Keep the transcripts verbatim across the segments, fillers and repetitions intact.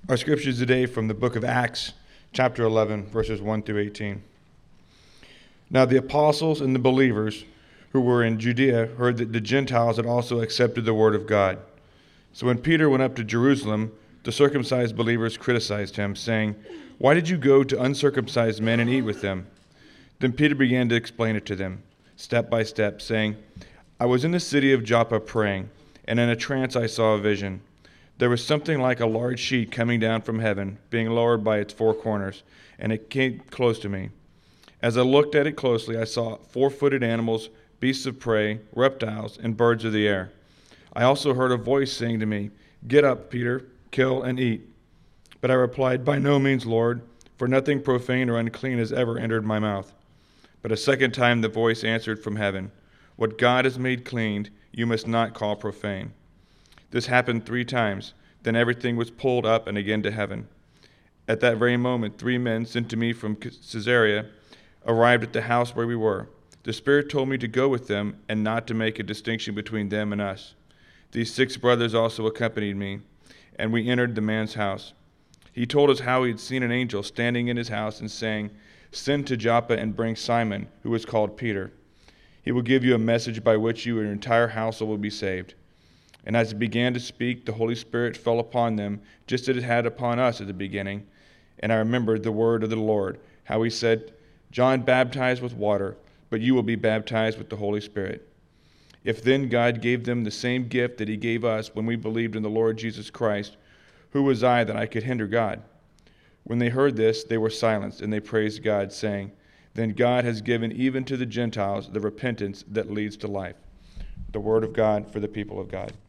Our scriptures today from the book of Acts, chapter eleven, verses one through eighteen. Now the apostles and the believers who were in Judea heard that the Gentiles had also accepted the word of God. So when Peter went up to Jerusalem, the circumcised believers criticized him, saying, "Why did you go to uncircumcised men and eat with them?" Then Peter began to explain it to them, step by step, saying, "I was in the city of Joppa praying, and in a trance I saw a vision. There was something like a large sheet coming down from heaven, being lowered by its four corners, and it came close to me. As I looked at it closely, I saw four-footed animals, beasts of prey, reptiles, and birds of the air. I also heard a voice saying to me, 'Get up, Peter, kill and eat.' But I replied, 'By no means, Lord, for nothing profane or unclean has ever entered my mouth.' But a second time the voice answered from heaven, 'What God has made clean, you must not call profane.' This happened three times. Then everything was pulled up and again to heaven. At that very moment, three men sent to me from Caesarea arrived at the house where we were. The Spirit told me to go with them and not to make a distinction between them and us. These six brothers also accompanied me, and we entered the man's house. He told us how he had seen an angel standing in his house and saying, 'Send to Joppa and bring Simon, who is called Peter. He will give you a message by which you and your entire household will be saved.' And as he began to speak, the Holy Spirit fell upon them, just as it had upon us at the beginning. And I remembered the word of the Lord, how he said, 'John baptized with water, but you will be baptized with the Holy Spirit.' If then God gave them the same gift that he gave us when we believed in the Lord Jesus Christ, who was I that I could hinder God?" When they heard this, they were silenced, and they praised God, saying, "Then God has given even to the Gentiles the repentance that leads to life." The word of God for the people of God.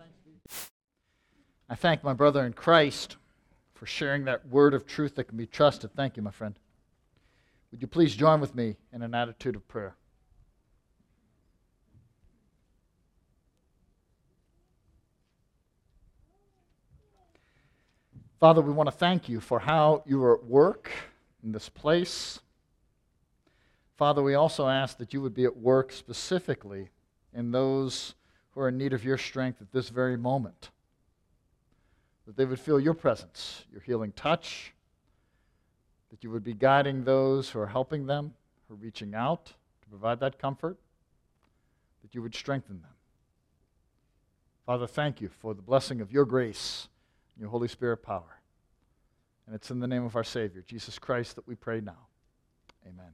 I thank my brother in Christ for sharing that word of truth that can be trusted. Thank you, my friend. Would you please join with me in an attitude of prayer? Father, we want to thank you for how you are at work in this place. Father, we also ask that you would be at work specifically in those who are in need of your strength at this very moment. That they would feel your presence, your healing touch, that you would be guiding those who are helping them, who are reaching out to provide that comfort, that you would strengthen them. Father, thank you for the blessing of your grace and your Holy Spirit power. And it's in the name of our Savior, Jesus Christ, that we pray now. Amen.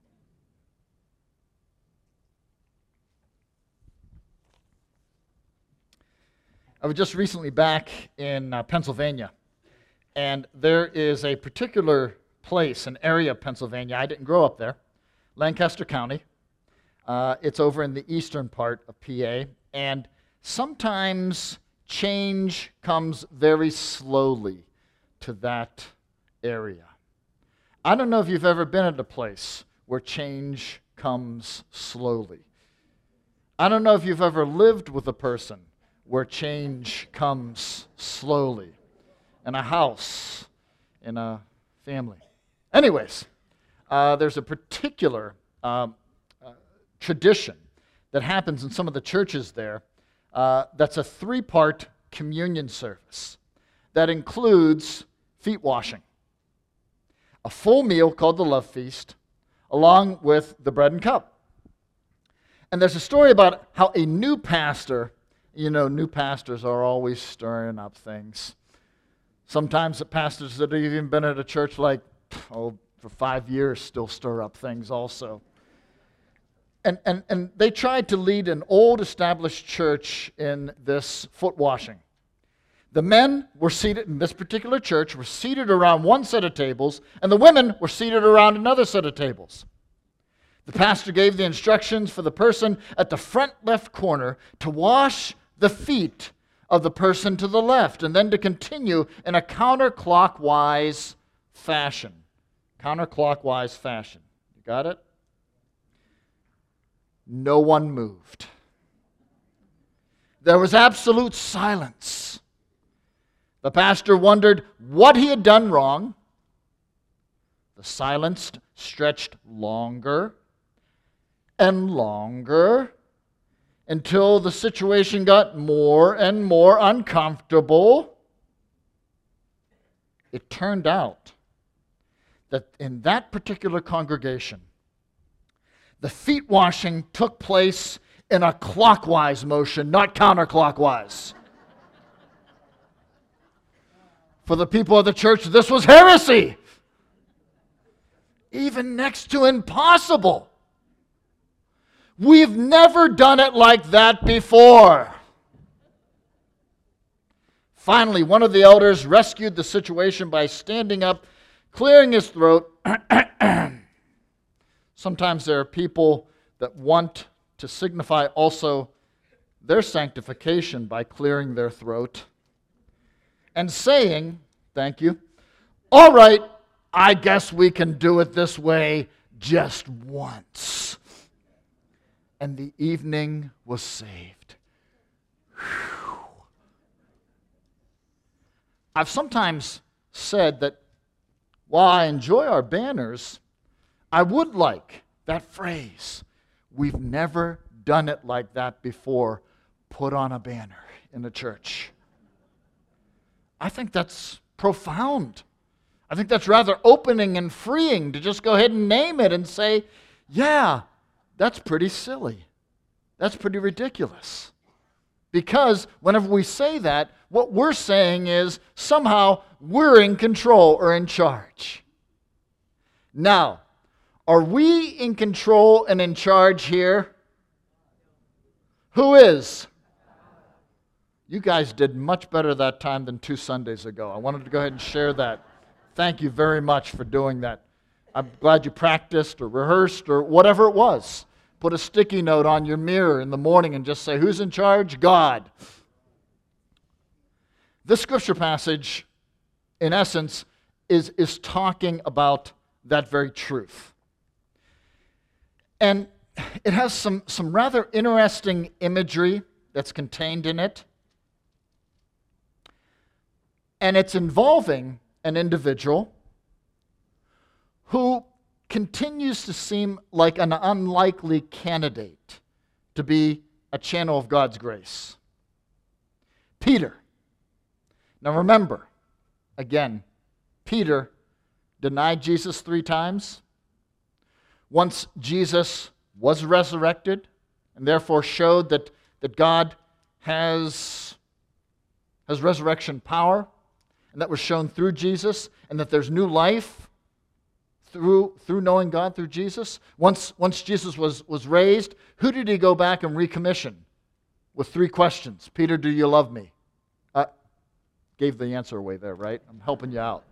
I was just recently back in uh, Pennsylvania, and there is a particular place, an area of Pennsylvania. I didn't grow up there, Lancaster County. Uh, it's over in the eastern part of P A, and sometimes change comes very slowly to that area. I don't know if you've ever been at a place where change comes slowly. I don't know if you've ever lived with a person where change comes slowly, in a house, in a family. Anyways, uh, there's a particular um, uh, tradition that happens in some of the churches there uh, that's a three-part communion service that includes feet washing, a full meal called the Love Feast, along with the bread and cup. And there's a story about how a new pastor, you know, new pastors are always stirring up things. Sometimes the pastors that have even been at a church like, oh, for five years still stir up things also. And, and, and they tried to lead an old established church in this foot washing. The men were seated in this particular church, were seated around one set of tables, and the women were seated around another set of tables. The pastor gave the instructions for the person at the front left corner to wash the feet of the person to the left, and then to continue in a counterclockwise fashion. Counterclockwise fashion. You got it? No one moved. There was absolute silence. The pastor wondered what he had done wrong. The silence stretched longer and longer until the situation got more and more uncomfortable. it turned out that in that particular congregation, the feet washing took place in a clockwise motion, not counterclockwise. For the people of the church, this was heresy. Even next to impossible. We've never done it like that before. Finally, one of the elders rescued the situation by standing up, clearing his throat. Sometimes there are people that want to signify also their sanctification by clearing their throat and saying, thank you, all right, I guess we can do it this way just once. And the evening was saved. Whew. I've sometimes said that while I enjoy our banners, I would like that phrase, we've never done it like that before, put on a banner in the church. I think that's profound. I think that's rather opening and freeing to just go ahead and name it and say, yeah, that's pretty silly. That's pretty ridiculous. Because whenever we say that, what we're saying is somehow we're in control or in charge. Now, are we in control and in charge here? Who is? You guys did much better that time than two Sundays ago. I wanted to go ahead and share that. Thank you very much for doing that. I'm glad you practiced or rehearsed or whatever it was. Put a sticky note on your mirror in the morning and just say, who's in charge? God. This scripture passage, in essence, is, is talking about that very truth. And it has some, some rather interesting imagery that's contained in it. And it's involving an individual who continues to seem like an unlikely candidate to be a channel of God's grace. Peter. Now remember, again, Peter denied Jesus three times. Once Jesus was resurrected and therefore showed that, that God has, has resurrection power, and that was shown through Jesus, and that there's new life through, through knowing God through Jesus. Once, once Jesus was, was raised, who did he go back and recommission? With three questions. Peter, do you love me? Uh, gave the answer away there, right? I'm helping you out.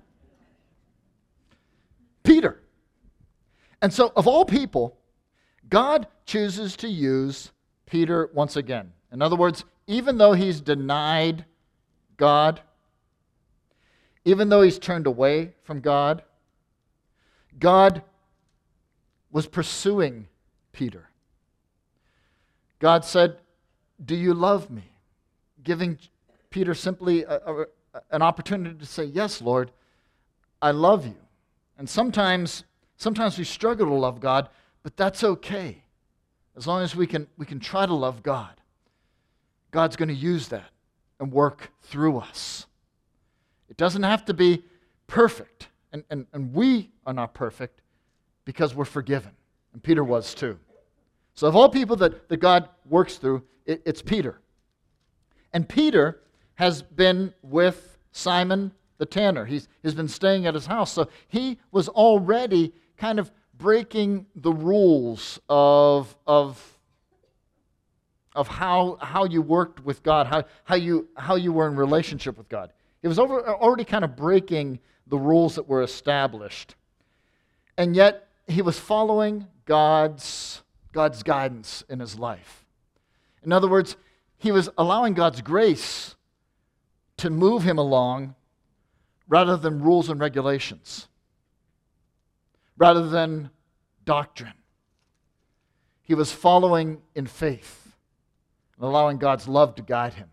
Peter. And so, of all people, God chooses to use Peter once again. In other words, even though he's denied God, even though he's turned away from God, God was pursuing Peter. God said, do you love me? Giving Peter simply a, a, an opportunity to say, yes, Lord, I love you. And sometimes, sometimes we struggle to love God, but that's okay. As long as we can, we can try to love God. God's going to use that and work through us. It doesn't have to be perfect. And, and, and we are not perfect because we're forgiven. And Peter was too. So of all people that, that God works through, it, it's Peter. And Peter has been with Simon the tanner. He's, he's been staying at his house. So he was already kind of breaking the rules of, of, of how, how you worked with God, how, how, you, how you were in relationship with God. He was over, already kind of breaking the rules that were established. And yet, he was following God's, God's guidance in his life. In other words, he was allowing God's grace to move him along rather than rules and regulations, rather than doctrine. He was following in faith and allowing God's love to guide him.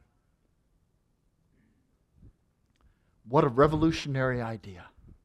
What a revolutionary idea.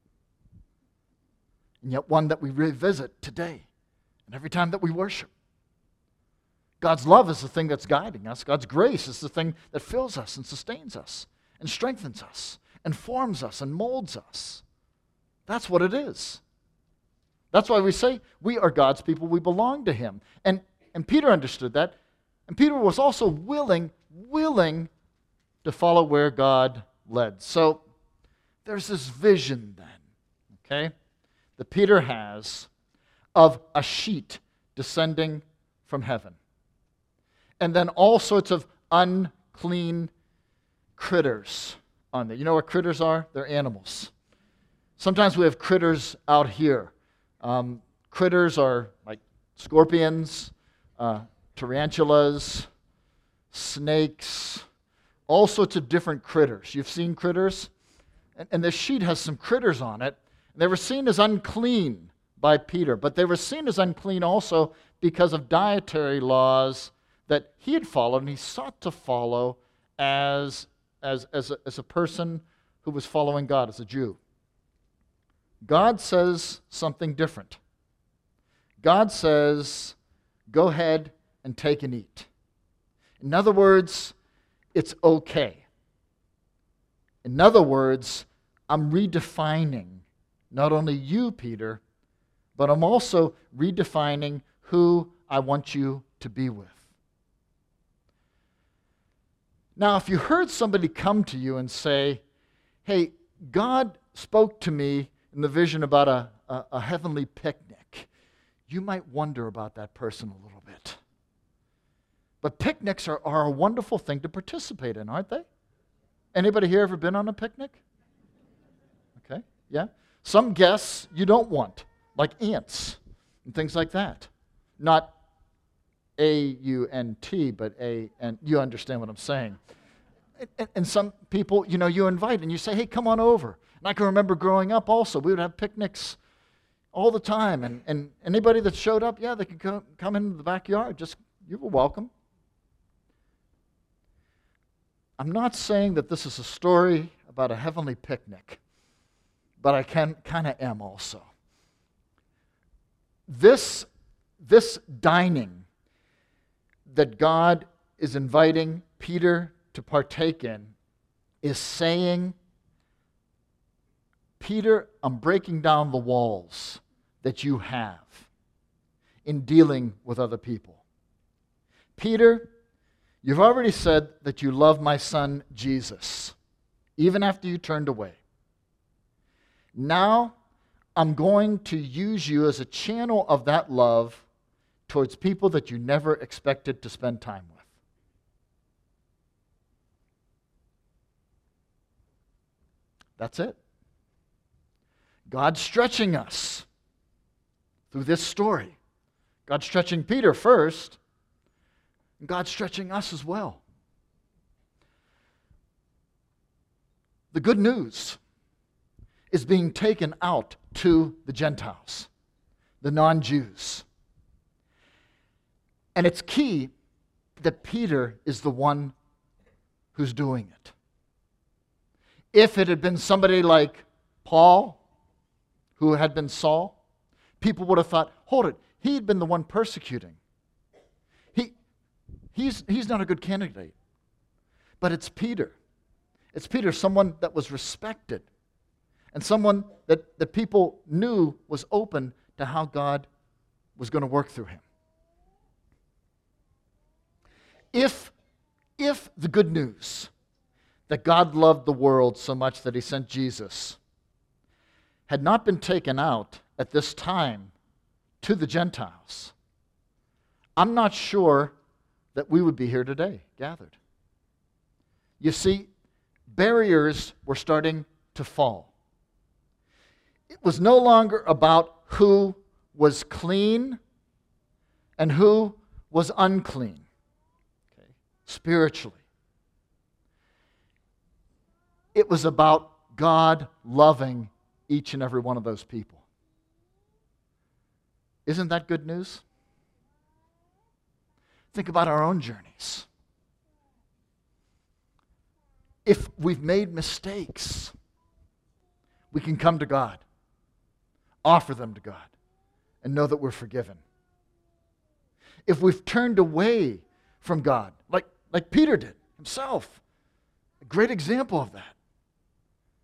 And yet one that we revisit today and every time that we worship. God's love is the thing that's guiding us. God's grace is the thing that fills us and sustains us and strengthens us and forms us and molds us. That's what it is. That's why we say we are God's people, we belong to him. And, and Peter understood that. And Peter was also willing, willing to follow where God led. So there's this vision then, okay, that Peter has of a sheet descending from heaven. And then all sorts of unclean critters on there. You know what critters are? They're animals. Sometimes we have critters out here. Um, critters are like scorpions, uh, tarantulas, snakes, all sorts of different critters. You've seen critters? And, and this sheet has some critters on it. And they were seen as unclean by Peter, but they were seen as unclean also because of dietary laws that he had followed and he sought to follow as, as, as, a, as a person who was following God, as a Jew. God says something different. God says, go ahead and take and eat. In other words, it's okay. In other words, I'm redefining not only you, Peter, but I'm also redefining who I want you to be with. Now, if you heard somebody come to you and say, hey, God spoke to me in the vision about a, a, a heavenly picnic, you might wonder about that person a little bit. But picnics are, are a wonderful thing to participate in, aren't they? Anybody here ever been on a picnic? Okay, yeah. Some guests you don't want, like ants and things like that. Not A U N T, but A, and you understand what I'm saying. And, and some people, you know, you invite and you say, hey, come on over. And I can remember growing up also, we would have picnics all the time. And, and anybody that showed up, yeah, they could come, come into the backyard. Just, you were welcome. I'm not saying that this is a story about a heavenly picnic, but I can kind of am also. This, this dining that God is inviting Peter to partake in is saying, Peter, I'm breaking down the walls that you have in dealing with other people. Peter, you've already said that you love my son Jesus, even after you turned away. Now, I'm going to use you as a channel of that love towards people that you never expected to spend time with. That's it. God's stretching us through this story. God's stretching Peter first, and God's stretching us as well. The good news is being taken out to the Gentiles, the non-Jews. And it's key that Peter is the one who's doing it. If it had been somebody like Paul, who had been Saul, people would have thought, hold it, he'd been the one persecuting. He, he's, he's not a good candidate. But it's Peter. It's Peter, someone that was respected, and someone that, that people knew was open to how God was going to work through him. If, if the good news that God loved the world so much that he sent Jesus had not been taken out at this time to the Gentiles, I'm not sure that we would be here today, gathered. You see, barriers were starting to fall. It was no longer about who was clean and who was unclean, okay, spiritually. It was about God loving each and every one of those people. Isn't that good news? Think about our own journeys. If we've made mistakes, we can come to God, offer them to God, and know that we're forgiven. If we've turned away from God, like, like Peter did himself, a great example of that.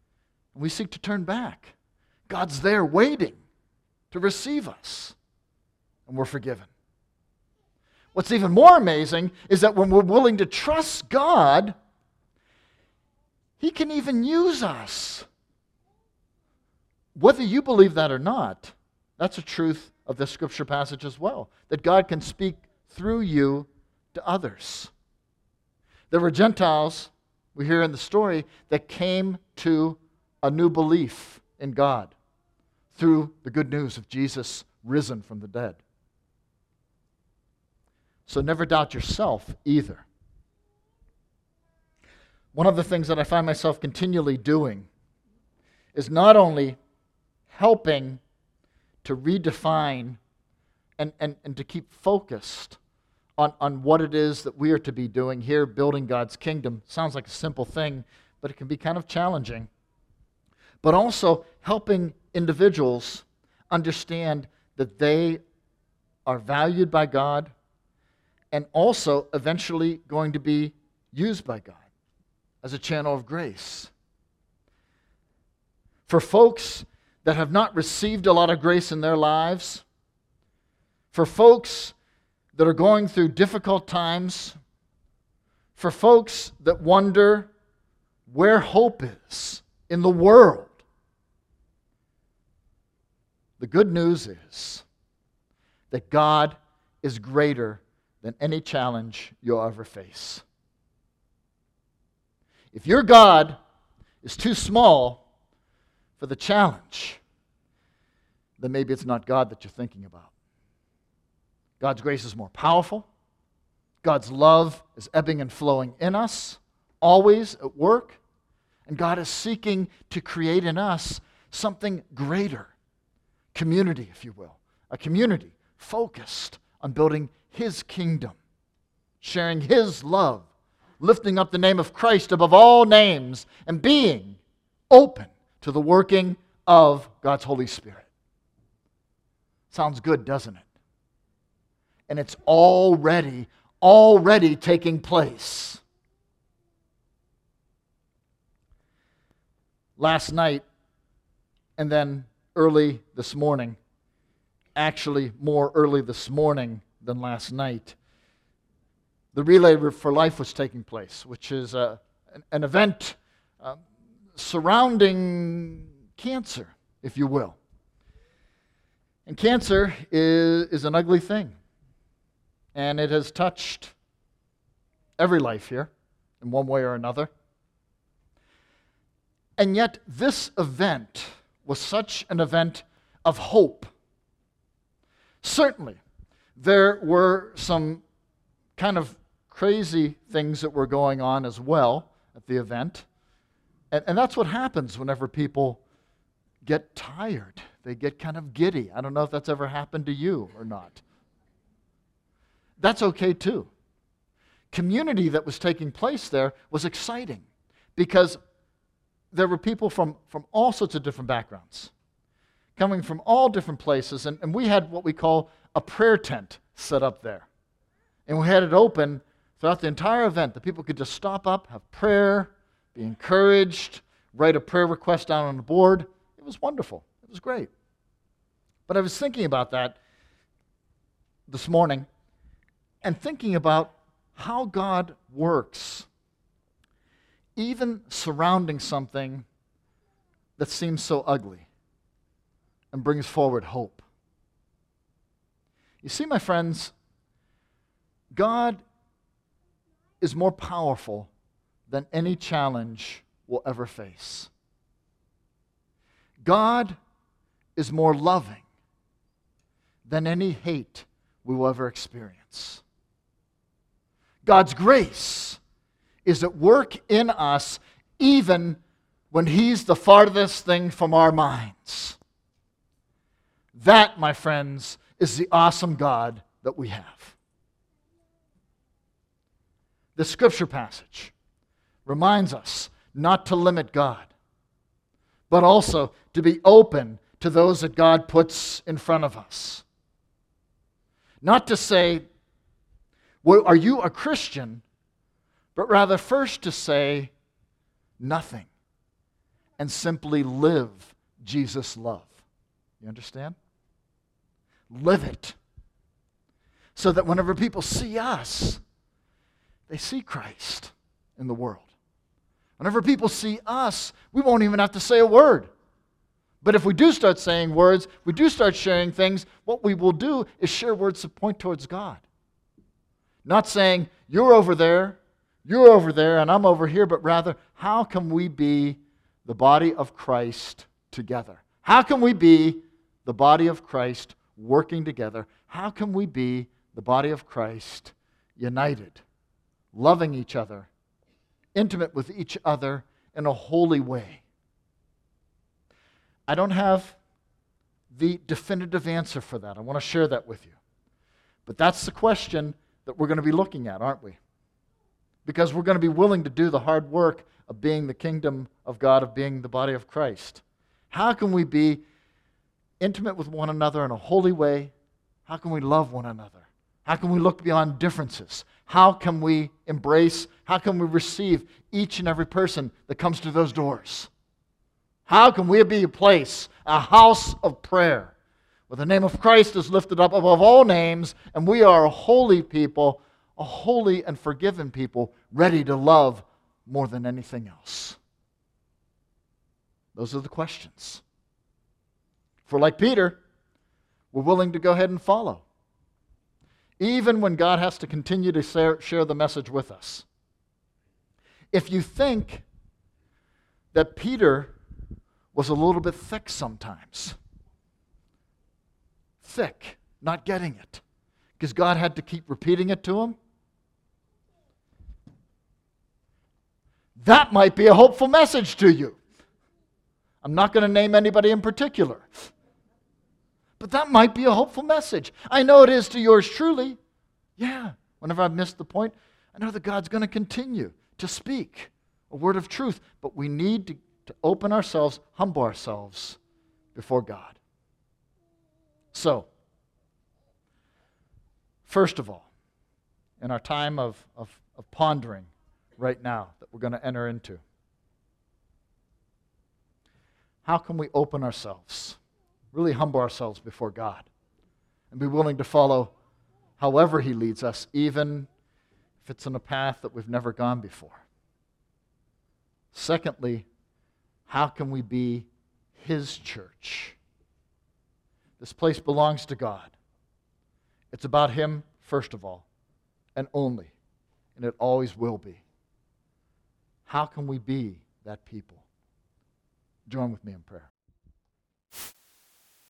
and we seek to turn back, God's there waiting to receive us, and we're forgiven. What's even more amazing is that when we're willing to trust God, He can even use us. Whether you believe that or not, that's a truth of this scripture passage as well, that God can speak through you to others. There were Gentiles, we hear in the story, that came to a new belief in God through the good news of Jesus risen from the dead. So never doubt yourself either. One of the things that I find myself continually doing is not only helping to redefine and, and, and to keep focused on, on what it is that we are to be doing here, building God's kingdom. Sounds like a simple thing, but it can be kind of challenging. But also helping individuals understand that they are valued by God and also eventually going to be used by God as a channel of grace. For folks that have not received a lot of grace in their lives, for folks that are going through difficult times, for folks that wonder where hope is in the world, the good news is that God is greater than any challenge you'll ever face. If your God is too small for the challenge, then maybe it's not God that you're thinking about. God's grace is more powerful. God's love is ebbing and flowing in us, always at work. And God is seeking to create in us something greater. Community, if you will. A community focused on building His kingdom, sharing His love, lifting up the name of Christ above all names, and being open to the working of God's Holy Spirit. Sounds good, doesn't it? And it's already, already taking place. Last night, and then early this morning, actually more early this morning than last night, the Relay for Life was taking place, which is a, an, an event uh, surrounding cancer, if you will. And cancer is, is an ugly thing. And it has touched every life here in one way or another. And yet this event was such an event of hope. Certainly, there were some kind of crazy things that were going on as well at the event. And, and that's what happens whenever people get tired. They get kind of giddy. I don't know if that's ever happened to you or not. That's okay too. Community that was taking place there was exciting because there were people from, from all sorts of different backgrounds, coming from all different places, and, and we had what we call a prayer tent set up there. And we had it open throughout the entire event. The people could just stop up, have prayer, be encouraged, write a prayer request down on the board. It was wonderful. It was great. But I was thinking about that this morning and thinking about how God works, even surrounding something that seems so ugly and brings forward hope. You see, my friends, God is more powerful than any challenge we'll ever face. God is more loving than any hate we will ever experience. God's grace is at work in us even when He's the farthest thing from our minds. That, my friends, is the awesome God that we have. The scripture passage reminds us not to limit God, but also to be open to those that God puts in front of us. Not to say, well, are you a Christian? But rather first to say, nothing. and simply live Jesus' love. You understand? Live it. So that whenever people see us, they see Christ in the world. Whenever people see us, we won't even have to say a word. But if we do start saying words, we do start sharing things, what we will do is share words that point towards God. Not saying, you're over there, you're over there, and I'm over here, but rather, how can we be the body of Christ together? How can we be the body of Christ working together? How can we be the body of Christ united, loving each other, intimate with each other in a holy way? I don't have the definitive answer for that. I want to share that with you. But that's the question that we're going to be looking at, aren't we? Because we're going to be willing to do the hard work of being the kingdom of God, of being the body of Christ. How can we be intimate with one another in a holy way? How can we love one another? How can we look beyond differences? How can we embrace, how can we receive each and every person that comes to those doors? How can we be a place, a house of prayer, where the name of Christ is lifted up above all names, and we are a holy people, a holy and forgiven people, ready to love more than anything else? Those are the questions. For like Peter, we're willing to go ahead and follow, even when God has to continue to share the message with us. If you think that Peter was a little bit thick sometimes, thick, not getting it, because God had to keep repeating it to him, that might be a hopeful message to you. I'm not going to name anybody in particular, but that might be a hopeful message. I know it is to yours truly. Yeah, whenever I've missed the point, I know that God's going to continue to speak a word of truth, but we need to, to open ourselves, humble ourselves before God. So, first of all, in our time of, of, of pondering right now that we're going to enter into, how can we open ourselves, really humble ourselves before God, and be willing to follow however He leads us, even if it's in a path that we've never gone before? Secondly, how can we be His church? This place belongs to God. It's about Him, first of all, and only, and it always will be. How can we be that people? Join with me in prayer.